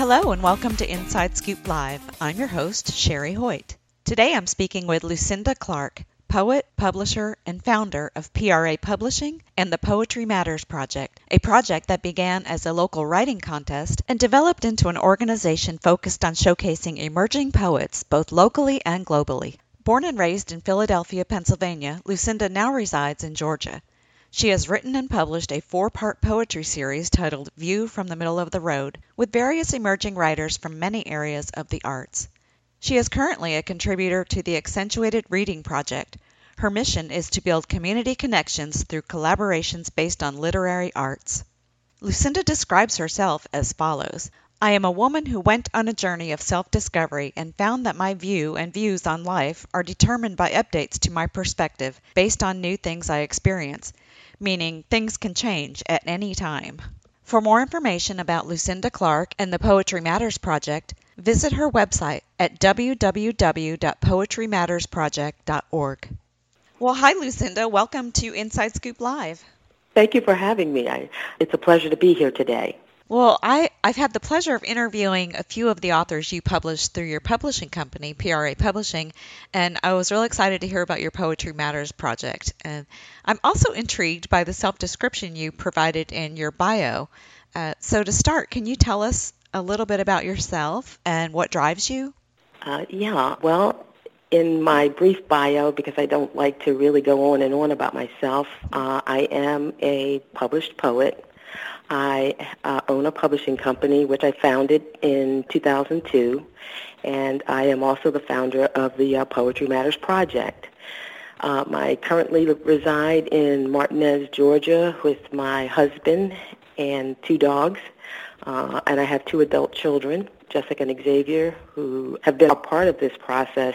Hello and welcome to Inside Scoop Live. I'm your host, Sherry Hoyt. Today I'm speaking with Lucinda Clark, poet, publisher, and founder of PRA Publishing and the Poetry Matters Project, a project that began as a local writing contest and developed into an organization focused on showcasing emerging poets both locally and globally. Born and raised in Philadelphia, Pennsylvania, Lucinda now resides in Georgia. She has written and published a 4-part poetry series titled View from the Middle of the Road, with various emerging writers from many areas of the arts. She is currently a contributor to the Accentuated Reading Project. Her mission is to build community connections through collaborations based on literary arts. Lucinda describes herself as follows. I am a woman who went on a journey of self-discovery and found that my view and views on life are determined by updates to my perspective based on new things I experience, meaning things can change at any time. For more information about Lucinda Clark and the Poetry Matters Project, visit her website at www.poetrymattersproject.org. Well, hi, Lucinda. Welcome to Inside Scoop Live. Thank you for having me. It's a pleasure to be here today. Well, I've had the pleasure of interviewing a few of the authors you published through your publishing company, PRA Publishing, and I was really excited to hear about your Poetry Matters project. And I'm also intrigued by the self-description you provided in your bio. So to start, can you tell us a little bit about yourself and what drives you? Well, in my brief bio, because I don't like to really go on and on about myself, I am a published poet. I own a publishing company, which I founded in 2002, and I am also the founder of the Poetry Matters Project. I currently reside in Martinez, Georgia, with my husband and 2 dogs, and I have 2 adult children, Jessica and Xavier, who have been a part of this process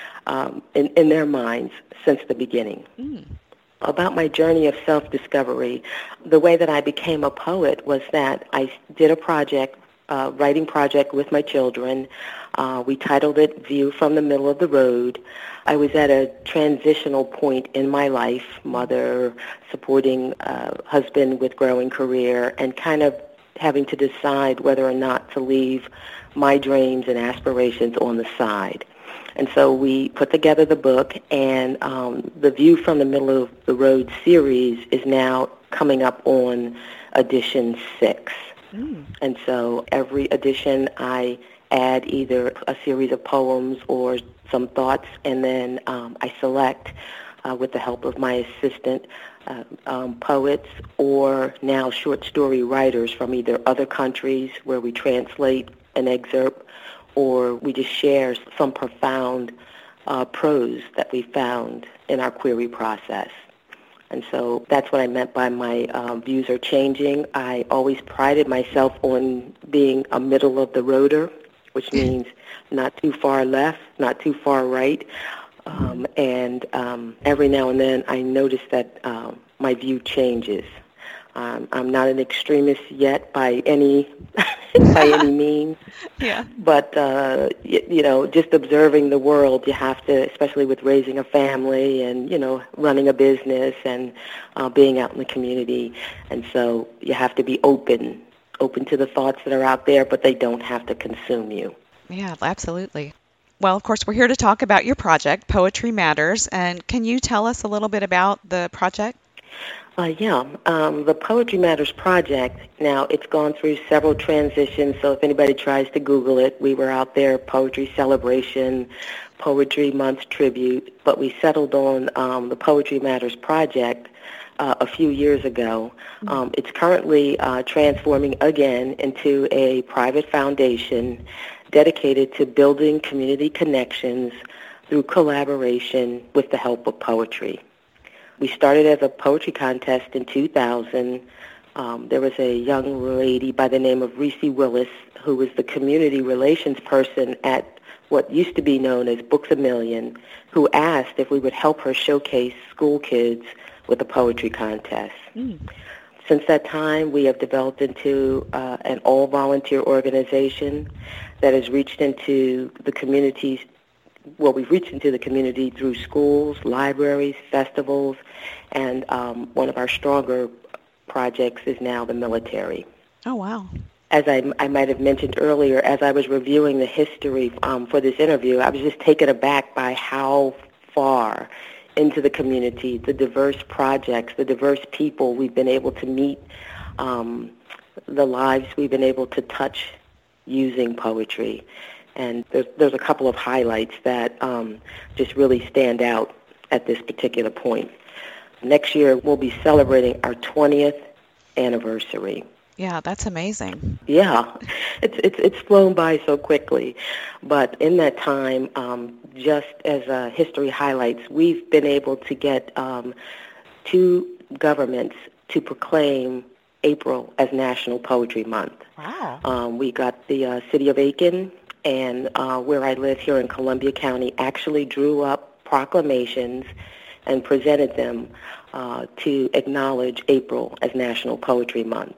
in their minds since the beginning. About my journey of self-discovery, the way that I became a poet was that I did a writing project with my children. We titled it View from the Middle of the Road. I was at a transitional point in my life, mother, supporting husband with growing career, and kind of having to decide whether or not to leave my dreams and aspirations on the side. And so we put together the book, and the View from the Middle of the Road series is now coming up on edition 6. And so every edition I add either a series of poems or some thoughts, and then I select, with the help of my assistant, poets or now short story writers from either other countries where we translate an excerpt, or we just share some profound prose that we found in our query process. And so that's what I meant by my views are changing. I always prided myself on being a middle-of-the-roader, which means not too far left, not too far right. And every now and then I notice that my view changes. I'm not an extremist yet by any means. Yeah. But just observing the world, you have to, especially with raising a family and running a business and being out in the community, and so you have to be open to the thoughts that are out there, but they don't have to consume you. Yeah, absolutely. Well, of course, we're here to talk about your project, Poetry Matters, and can you tell us a little bit about the project? The Poetry Matters Project, now it's gone through several transitions, so if anybody tries to Google it, we were out there, Poetry Celebration, Poetry Month Tribute, but we settled on the Poetry Matters Project a few years ago. It's currently transforming again into a private foundation dedicated to building community connections through collaboration with the help of poetry. We started as a poetry contest in 2000. There was a young lady by the name of Reese Willis who was the community relations person at what used to be known as Books A Million, who asked if we would help her showcase school kids with a poetry contest. Since that time, we have developed into an all-volunteer organization that has reached into the communities. Well, we've reached into the community through schools, libraries, festivals, and one of our stronger projects is now the military. Oh, wow. as I might have mentioned earlier, as I was reviewing the history for this interview, I was just taken aback by how far into the community, the diverse projects, the diverse people we've been able to meet, the lives we've been able to touch using poetry. And there's a couple of highlights that just really stand out at this particular point. Next year, we'll be celebrating our 20th anniversary. Yeah, that's amazing. Yeah, it's flown by so quickly. But in that time, just as history highlights, we've been able to get 2 governments to proclaim April as National Poetry Month. Wow. We got the city of Aiken, and where I live here in Columbia County, actually drew up proclamations and presented them to acknowledge April as National Poetry Month.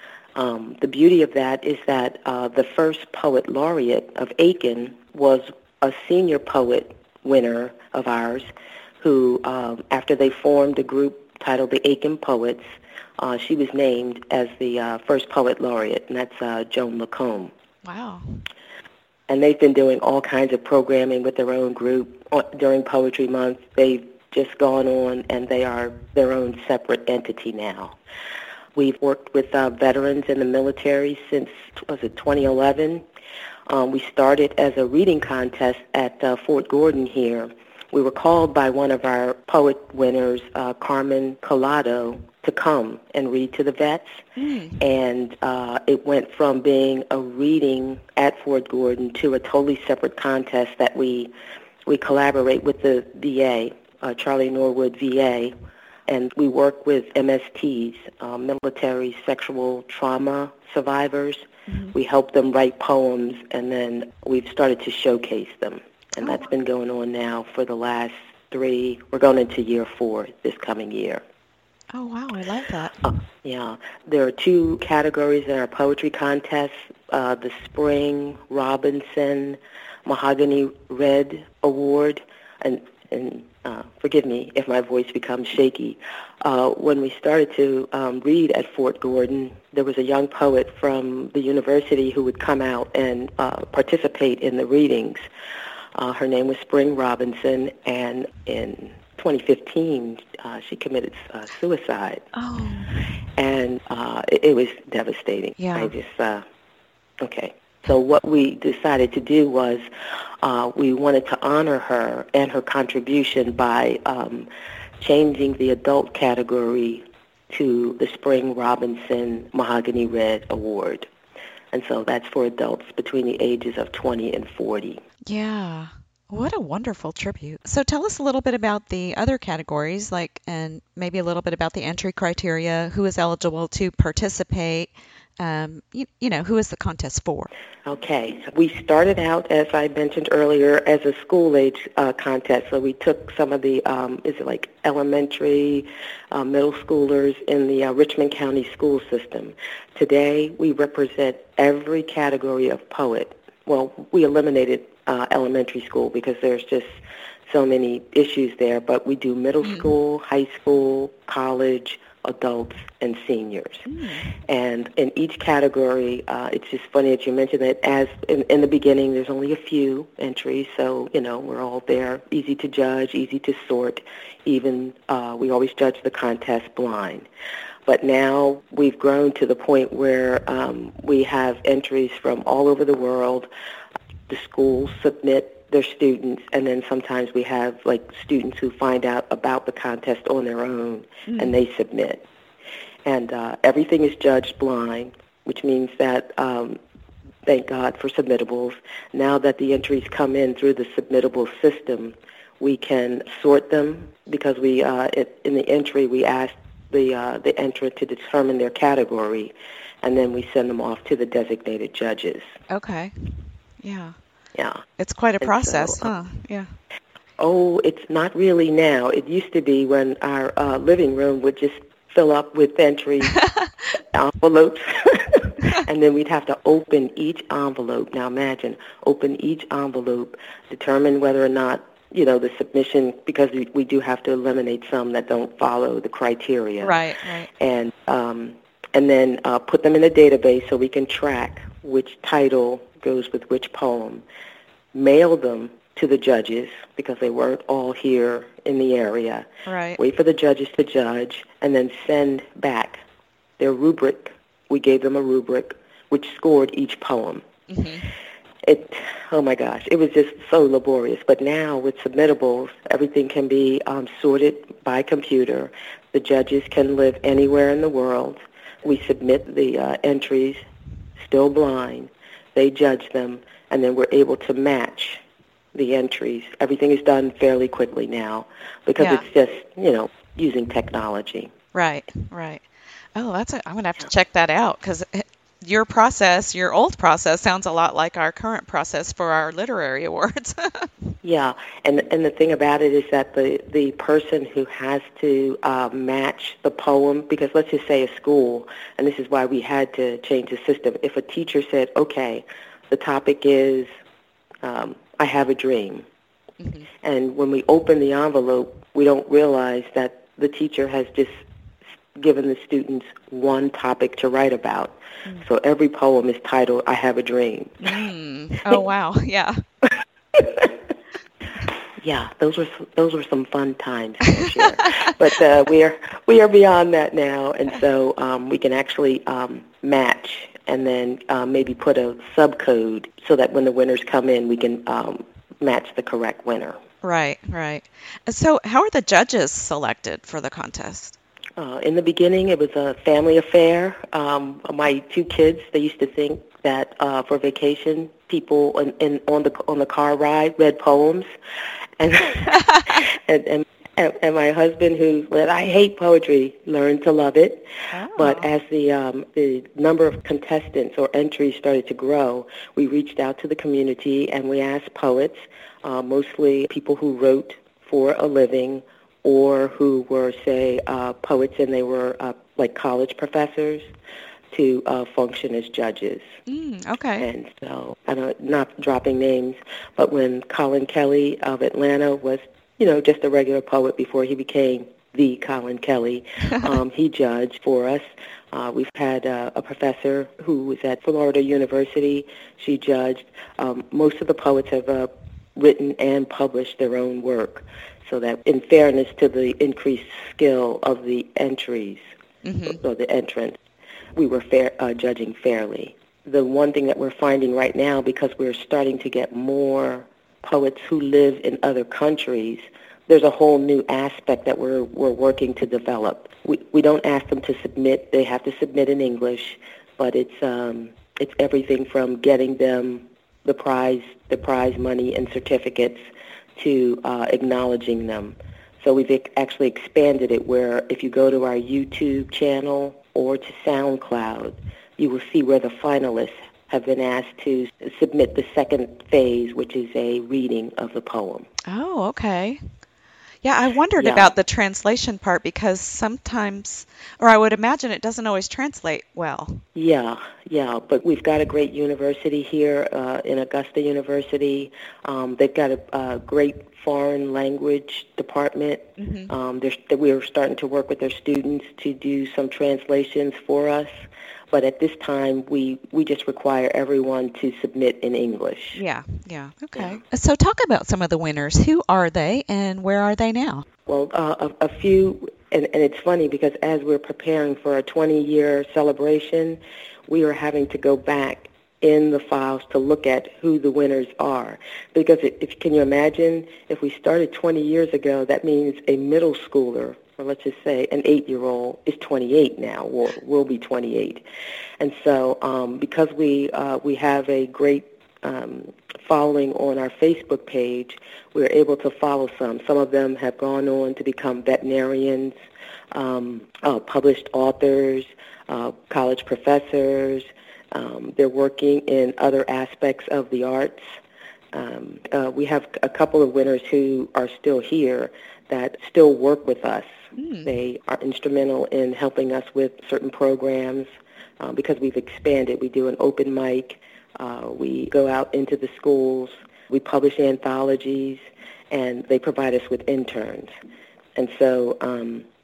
The beauty of that is that the first poet laureate of Aiken was a senior poet winner of ours who, after they formed a group titled the Aiken Poets, she was named as the first poet laureate, and that's Joan Lacombe. Wow. And they've been doing all kinds of programming with their own group during Poetry Month. They've just gone on, and they are their own separate entity now. We've worked with veterans in the military since, 2011? We started as a reading contest at Fort Gordon here. We were called by one of our poet winners, Carmen Collado, to come and read to the vets. And it went from being a reading at Fort Gordon to a totally separate contest that we collaborate with the VA, Charlie Norwood VA, and we work with MSTs, military sexual trauma survivors. We help them write poems, and then we've started to showcase them. And that's been going on now for the last 3. We're going into year 4 this coming year. Oh, wow, I love that. Yeah. There are 2 categories in our poetry contest, the Spring Robinson Mahogany Red Award, and forgive me if my voice becomes shaky. When we started to read at Fort Gordon, there was a young poet from the university who would come out and participate in the readings. Her name was Spring Robinson, and in 2015, she committed suicide. Oh. And it was devastating. Yeah. I just, okay. So what we decided to do was we wanted to honor her and her contribution by changing the adult category to the Spring Robinson Mahogany Red Award. And so that's for adults between the ages of 20 and 40. Yeah. What a wonderful tribute. So tell us a little bit about the other categories, and maybe a little bit about the entry criteria, who is eligible to participate, who is the contest for? Okay. We started out, as I mentioned earlier, as a school-age contest. So we took some of the, elementary, middle schoolers in the Richmond County school system. Today, we represent every category of poet. Well, we eliminated elementary school because there's just so many issues there, but we do middle school, high school, college, adults, and seniors. And in each category, it's just funny that you mentioned that as in the beginning, there's only a few entries, so, we're all there, easy to judge, easy to sort. Even we always judge the contest blind. But now we've grown to the point where we have entries from all over the world. The schools submit their students, and then sometimes we have students who find out about the contest on their own, and they submit. And everything is judged blind, which means that, thank God for submittables, now that the entries come in through the submittable system, we can sort them because we in the entry we ask the entrant to determine their category, and then we send them off to the designated judges. Okay. Yeah. Yeah. It's quite a process, huh? Yeah. Oh, it's not really now. It used to be when our living room would just fill up with entries, envelopes, and then we'd have to open each envelope. Now imagine, open each envelope, determine whether or not, the submission, because we do have to eliminate some that don't follow the criteria. Right. And and then put them in a database so we can track which title goes with which poem, mail them to the judges because they weren't all here in the area, Right. wait for the judges to judge, and then send back their rubric. We gave them a rubric which scored each poem. Mm-hmm. Oh my gosh, it was just so laborious. But now with submittables, everything can be sorted by computer. The judges can live anywhere in the world. We submit the entries, still blind. They judge them, and then we're able to match the entries. Everything is done fairly quickly now because it's just, using technology. Right, right. Oh, I'm going to have to check that out because your old process, sounds a lot like our current process for our literary awards. Yeah, and the thing about it is that the person who has to match the poem, because let's just say a school, and this is why we had to change the system. If a teacher said, okay, the topic is I have a dream, Mm-hmm. and when we open the envelope, we don't realize that the teacher has just given the students one topic to write about. Mm. So every poem is titled I Have a Dream. Mm. Oh, wow. Yeah. Yeah, those were some fun times for sure. But we are beyond that now, and so we can actually match and then maybe put a subcode so that when the winners come in, we can match the correct winner. Right, right. So how are the judges selected for the contest? In the beginning, it was a family affair. My two kids, they used to think that for vacation, people on the car ride read poems, and and my husband, who said I hate poetry, learned to love it. Oh. But as the number of contestants or entries started to grow, we reached out to the community and we asked poets, mostly people who wrote for a living, or who were, say, poets and they were like college professors, to function as judges. Okay. And so, not dropping names, but when Colin Kelly of Atlanta was, just a regular poet before he became the Colin Kelly, he judged for us. We've had a professor who was at Florida University. She judged. Most of the poets have written and published their own work, so that in fairness to the increased skill of the entries, mm-hmm. or the entrants, we were judging fairly. The one thing that we're finding right now, because we're starting to get more poets who live in other countries, there's a whole new aspect that we're working to develop. We don't ask them to submit; they have to submit in English, but it's everything from getting them the prize money and certificates to acknowledging them. So we've actually expanded it where if you go to our YouTube channel or to SoundCloud, you will see where the finalists have been asked to submit the second phase, which is a reading of the poem. Oh, okay. Yeah, I wondered about the translation part because sometimes, or I would imagine it doesn't always translate well. Yeah, but we've got a great university here in Augusta University. They've got a great foreign language department. Mm-hmm. We're starting to work with their students to do some translations for us. But at this time, we just require everyone to submit in English. Yeah. Okay. Yeah. So talk about some of the winners. Who are they and where are they now? Well, a few, and it's funny because as we're preparing for a 20-year celebration, we are having to go back in the files to look at who the winners are. Because can you imagine, if we started 20 years ago, that means a middle schooler, or let's just say an 8-year-old, is 28 now, or will be 28. And so because we have a great following on our Facebook page, we're able to follow some. Some of them have gone on to become veterinarians, published authors, college professors. They're working in other aspects of the arts. We have a couple of winners who are still here that still work with us. They are instrumental in helping us with certain programs because we've expanded. We do an open mic. We go out into the schools. We publish anthologies, and they provide us with interns. And so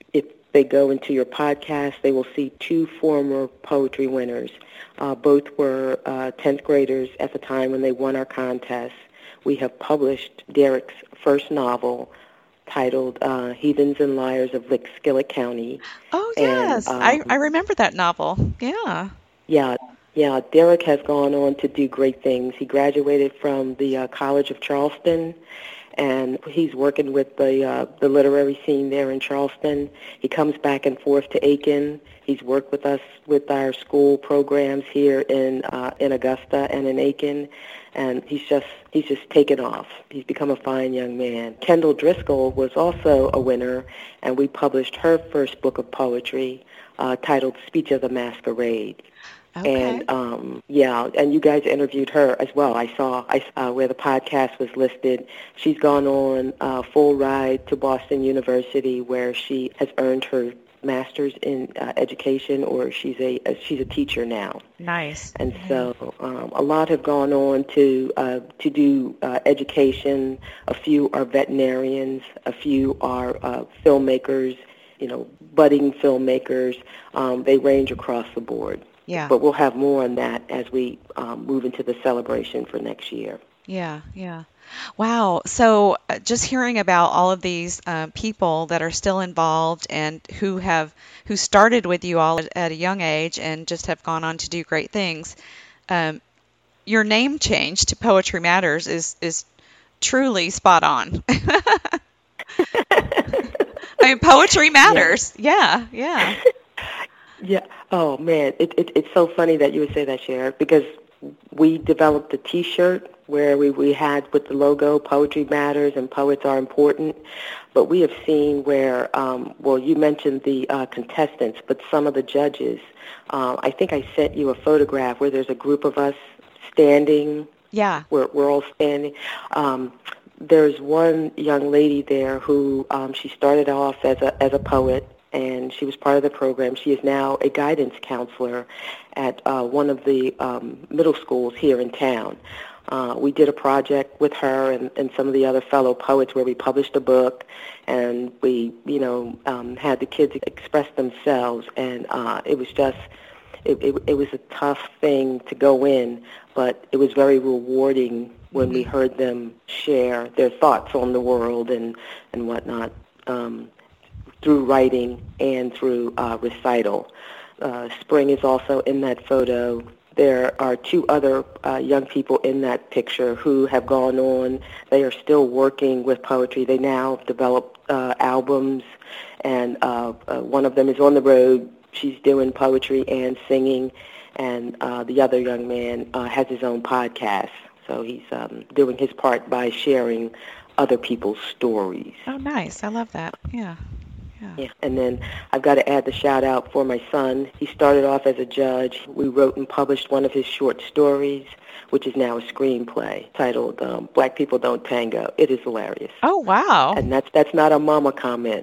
they go into your podcast, they will see two former poetry winners. Both were 10th graders at the time when they won our contest. We have published Derek's first novel titled Heathens and Liars of Lickskillet County. Oh, yes. I remember that novel. Yeah. Yeah. Derek has gone on to do great things. He graduated from the College of Charleston, and he's working with the literary scene there in Charleston. He comes back and forth to Aiken. He's worked with us with our school programs here in Augusta and in Aiken, and he's just taken off. He's become a fine young man. Kendall Driscoll was also a winner, and we published her first book of poetry titled Speech of the Masquerade. Okay. And and you guys interviewed her as well. I saw where the podcast was listed. She's gone on a full ride to Boston University, where she has earned her master's in education, or she's a teacher now. Nice. And so a lot have gone on to do education. A few are veterinarians. A few are filmmakers. Budding filmmakers. They range across the board. Yeah. But we'll have more on that as we move into the celebration for next year. Yeah. Wow. So just hearing about all of these people that are still involved and who started with you all at a young age and just have gone on to do great things, your name change to Poetry Matters is truly spot on. Poetry Matters. Yeah. Yeah. Oh, man. It's so funny that you would say that, Cher, because we developed a T-shirt where we had with the logo, Poetry Matters and Poets Are Important. But we have seen where, you mentioned the contestants, but some of the judges, I think I sent you a photograph where there's a group of us standing. Yeah. We're all standing. There's one young lady there who she started off as a poet, and she was part of the program. She is now a guidance counselor at one of the middle schools here in town. We did a project with her and some of the other fellow poets where we published a book, and we, had the kids express themselves, and it was just, it was a tough thing to go in, but it was very rewarding when we heard them share their thoughts on the world and whatnot. Through writing and through recital. Spring is also in that photo. There are two other young people in that picture who have gone on. They are still working with poetry. They now develop albums, and one of them is on the road. She's doing poetry and singing, and the other young man has his own podcast. So he's doing his part by sharing other people's stories. Oh, nice. I love that. Yeah. Yeah, and then I've got to add the shout-out for my son. He started off as a judge. We wrote and published one of his short stories, which is now a screenplay, titled Black People Don't Tango. It is hilarious. Oh, wow. And that's not a mama comment.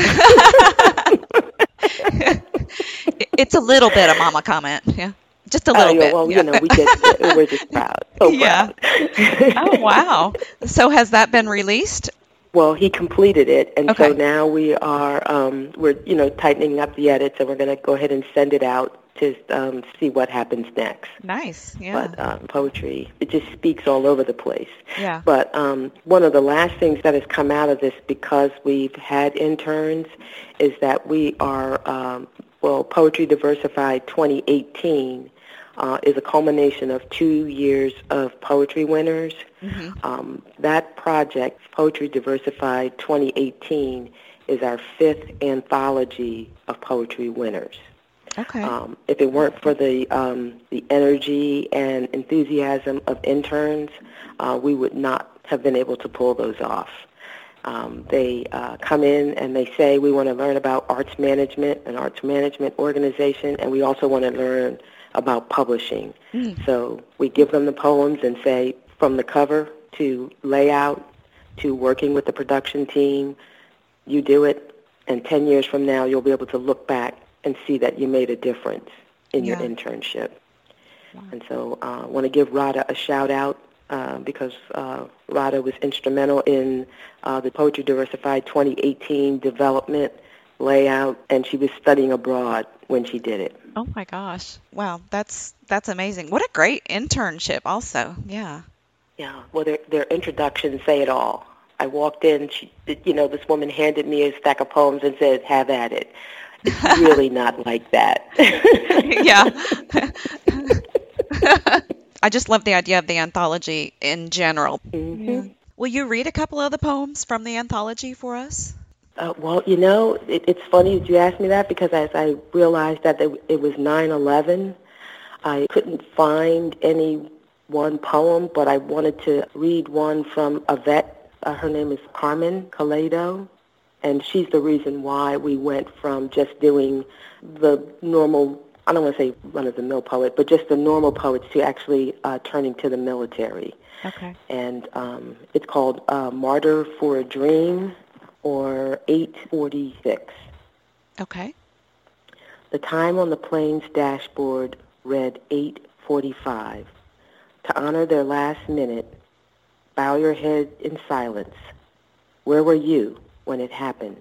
It's a little bit a mama comment, yeah. Just a little bit. Well, yeah. We're just proud. So yeah. proud. Oh, wow. So has that been released? Well, he completed it, and okay. So now we are we're tightening up the edits, and we're going to go ahead and send it out to see what happens next. Nice, yeah. But poetry, it just speaks all over the place. Yeah. But one of the last things that has come out of this, because we've had interns, is that we are Poetry Diversified 2018. Is a culmination of 2 years of poetry winners. Mm-hmm. That project, Poetry Diversified 2018, is our 5th anthology of poetry winners. Okay. If it weren't for the energy and enthusiasm of interns, we would not have been able to pull those off. They come in and they say, we want to learn about arts management, an arts management organization, and we also want to learn about publishing. So we give them the poems and say, from the cover to layout to working with the production team, you do it, and 10 years from now you'll be able to look back and see that you made a difference in your internship. Wow. And so I want to give Radha a shout-out because Radha was instrumental in the Poetry Diversified 2018 development layout, and she was studying abroad when she did it. Oh my gosh. Wow, that's amazing. What a great internship also. Yeah. Yeah, well, their introductions say it all. I walked in, this woman handed me a stack of poems and said, "Have at it." It's really not like that. Yeah. I just love the idea of the anthology in general. Mm-hmm. Yeah. Will you read a couple of the poems from the anthology for us? Well, it's funny that you asked me that, because as I realized that it was 9/11, I couldn't find any one poem, but I wanted to read one from a vet. Her name is Carmen Calado, and she's the reason why we went from just doing the normal, I don't want to say run-of-the-mill poet, but just the normal poets to actually turning to the military. Okay. And it's called Martyr for a Dream, or 846. Okay. The time on the plane's dashboard read 8:45. To honor their last minute, bow your head in silence. Where were you when it happened?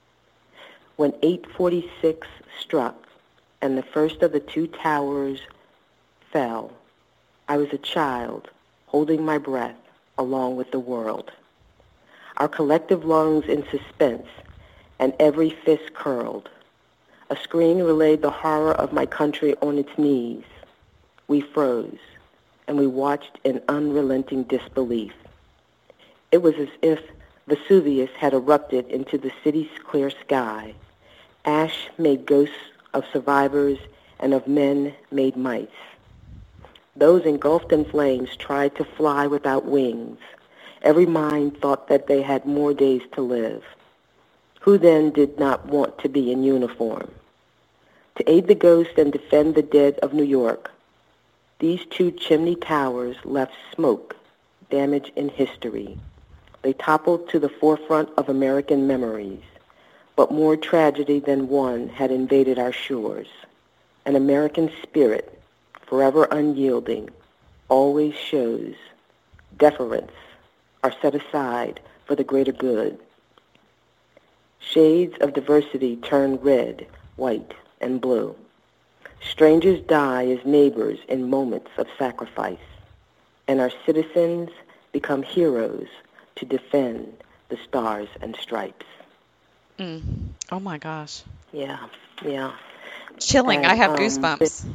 When 8:46 struck and the first of the two towers fell, I was a child holding my breath along with the world. Our collective lungs in suspense, and every fist curled. A scream relayed the horror of my country on its knees. We froze, and we watched in unrelenting disbelief. It was as if Vesuvius had erupted into the city's clear sky. Ash made ghosts of survivors, and of men made mice. Those engulfed in flames tried to fly without wings. Every mind thought that they had more days to live. Who then did not want to be in uniform? To aid the ghost and defend the dead of New York, these two chimney towers left smoke, damage in history. They toppled to the forefront of American memories, but more tragedy than one had invaded our shores. An American spirit, forever unyielding, always shows deference are set aside for the greater good. Shades of diversity turn red, white, and blue. Strangers die as neighbors in moments of sacrifice, and our citizens become heroes to defend the stars and stripes. Oh my gosh. Yeah. Chilling. And, I have goosebumps.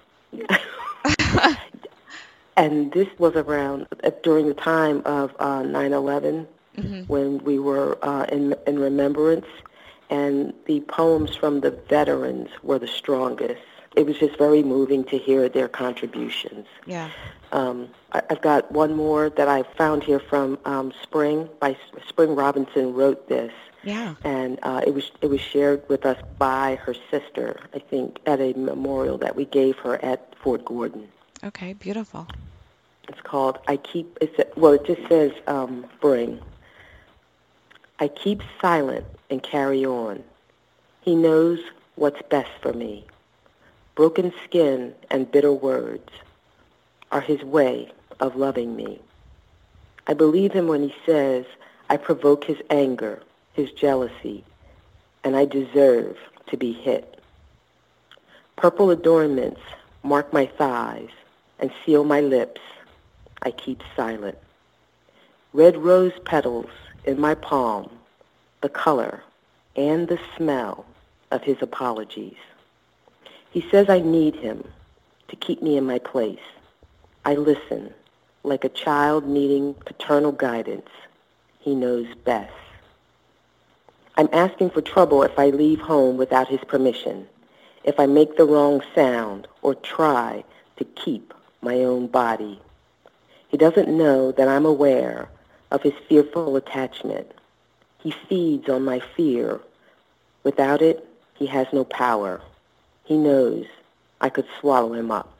And this was around during the time of 9/11, when we were in remembrance, and the poems from the veterans were the strongest. It was just very moving to hear their contributions. Yeah. I've got one more that I found here from Spring. Spring Robinson wrote this. Yeah. And it was shared with us by her sister, I think, at a memorial that we gave her at Fort Gordon. Okay, beautiful. It's called it just says Spring. I keep silent and carry on. He knows what's best for me. Broken skin and bitter words are his way of loving me. I believe him when he says I provoke his anger, his jealousy, and I deserve to be hit. Purple adornments mark my thighs and seal my lips. I keep silent. Red rose petals in my palm, the color and the smell of his apologies. He says I need him to keep me in my place. I listen, like a child needing paternal guidance. He knows best. I'm asking for trouble if I leave home without his permission, if I make the wrong sound or try to keep my own body. He doesn't know that I'm aware of his fearful attachment. He feeds on my fear. Without it, he has no power. He knows I could swallow him up.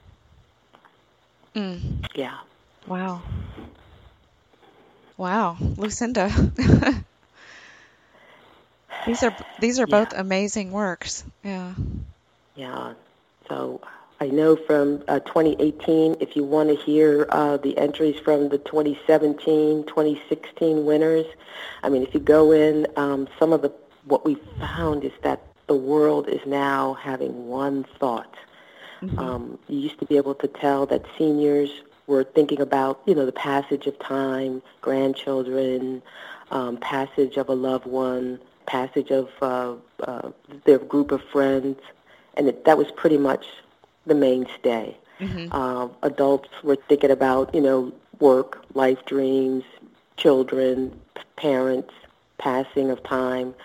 Yeah. Wow. Lucinda. These are both amazing works. Yeah. Yeah. So I know from 2018, if you want to hear the entries from the 2017, 2016 winners, I mean, if you go in, some of the what we found is that the world is now having one thought. You used to be able to tell that seniors were thinking about, the passage of time, grandchildren, passage of a loved one, passage of their group of friends, and that was pretty much the mainstay. Adults were thinking about, work, life dreams, children, parents, passing of time.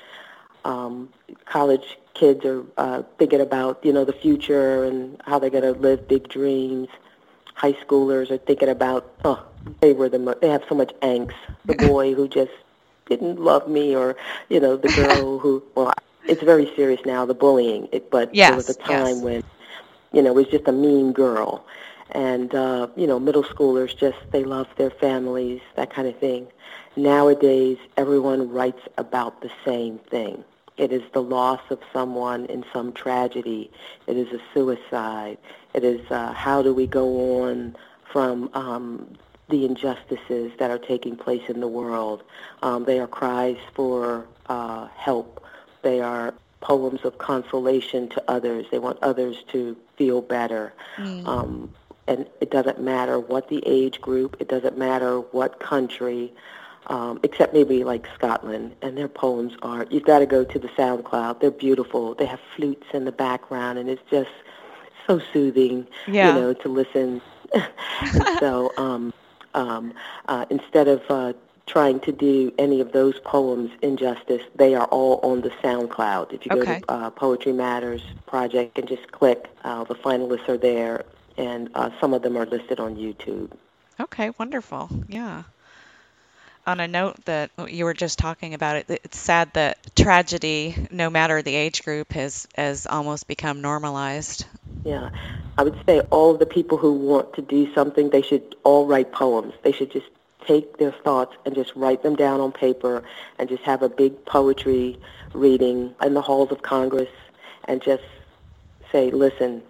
College kids are thinking about, the future and how they're going to live big dreams. High schoolers are thinking about, they have so much angst. The boy who just didn't love me, or, the girl who, it's very serious now, the bullying. But there was a time when, it was just a mean girl. And, middle schoolers they love their families, that kind of thing. Nowadays, everyone writes about the same thing. It is the loss of someone in some tragedy. It is a suicide. It is how do we go on from the injustices that are taking place in the world. They are cries for help. They are poems of consolation to others. They want others to feel better. And it doesn't matter what the age group. It doesn't matter what country. Except maybe like Scotland, and their poems you've got to go to the SoundCloud. They're beautiful. They have flutes in the background, and it's just so soothing, to listen. And so instead of trying to do any of those poems injustice, they are all on the SoundCloud. If you go to Poetry Matters Project and just click, the finalists are there, and some of them are listed on YouTube. Okay, wonderful. Yeah. On a note that you were just talking about, it's sad that tragedy, no matter the age group, has almost become normalized. Yeah. I would say all of the people who want to do something, they should all write poems. They should just take their thoughts and just write them down on paper and just have a big poetry reading in the halls of Congress and just say, listen,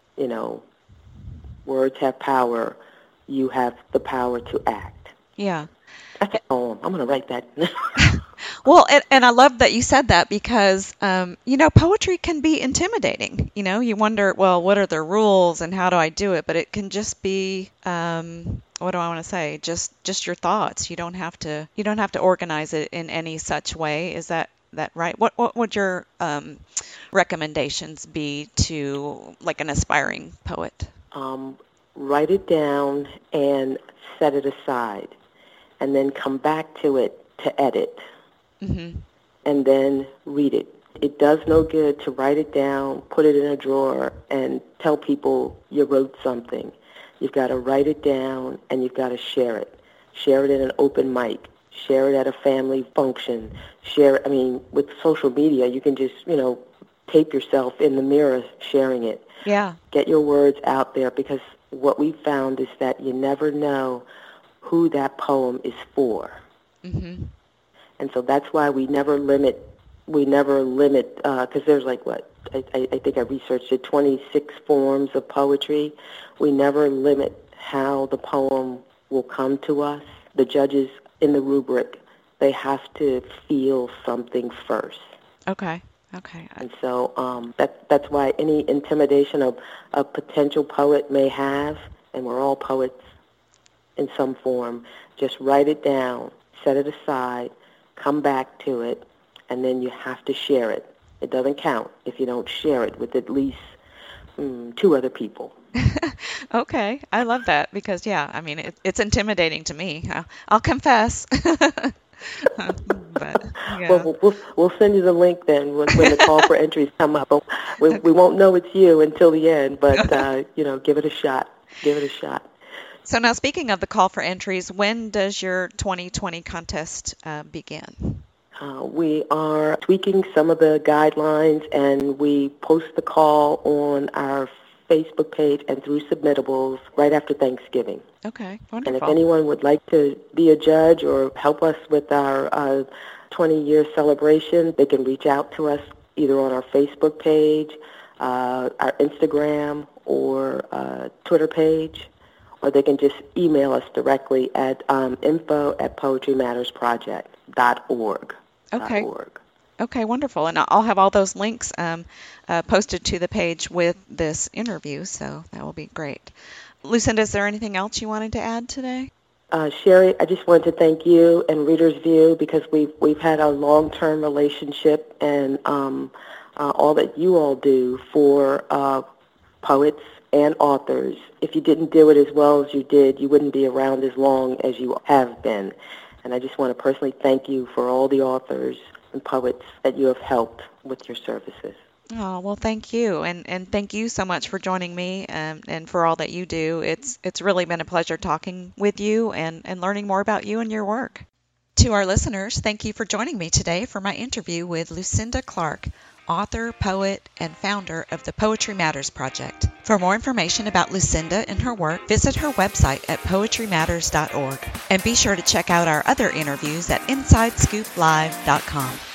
words have power. You have the power to act. Yeah. That's a poem. I'm going to write that. Well, and I love that you said that because, poetry can be intimidating. You wonder, well, what are the rules and how do I do it? But it can just be, what do I want to say? Just your thoughts. You don't have to organize it in any such way. Is that right? What would your recommendations be to like an aspiring poet? Write it down and set it aside. And then come back to it to edit, and then read it. It does no good to write it down, put it in a drawer, and tell people you wrote something. You've got to write it down, and you've got to share it. Share it in an open mic. Share it at a family function. With social media, you can just, tape yourself in the mirror sharing it. Yeah. Get your words out there, because what we found is that you never know who that poem is for. And so that's why we never limit, because there's I think I researched it, 26 forms of poetry. We never limit how the poem will come to us. The judges in the rubric, they have to feel something first. Okay. And so that's why any intimidation a potential poet may have, and we're all poets in some form, just write it down, set it aside, come back to it, and then you have to share it. It doesn't count if you don't share it with at least 2 other people. Okay, I love that because, it's intimidating to me. I'll confess. But, yeah. Well, we'll send you the link then when the call for entries come up. We won't know it's you until the end, but give it a shot. Give it a shot. So now, speaking of the call for entries, when does your 2020 contest begin? We are tweaking some of the guidelines, and we post the call on our Facebook page and through Submittables right after Thanksgiving. Okay, wonderful. And if anyone would like to be a judge or help us with our 20-year celebration, they can reach out to us either on our Facebook page, our Instagram, or Twitter page, or they can just email us directly at info@poetrymattersproject.org. Okay. Okay, wonderful. And I'll have all those links posted to the page with this interview, so that will be great. Lucinda, is there anything else you wanted to add today? Sherry, I just wanted to thank you and Reader's View because we've had a long-term relationship, and all that you all do for poets and authors. If you didn't do it as well as you did, you wouldn't be around as long as you have been. And I just want to personally thank you for all the authors and poets that you have helped with your services. Oh, well, thank you. And thank you so much for joining me and for all that you do. It's really been a pleasure talking with you and learning more about you and your work. To our listeners, thank you for joining me today for my interview with Lucinda Clark, author, poet, and founder of the Poetry Matters Project. For more information about Lucinda and her work, visit her website at poetrymatters.org. And be sure to check out our other interviews at InsideScoopLive.com.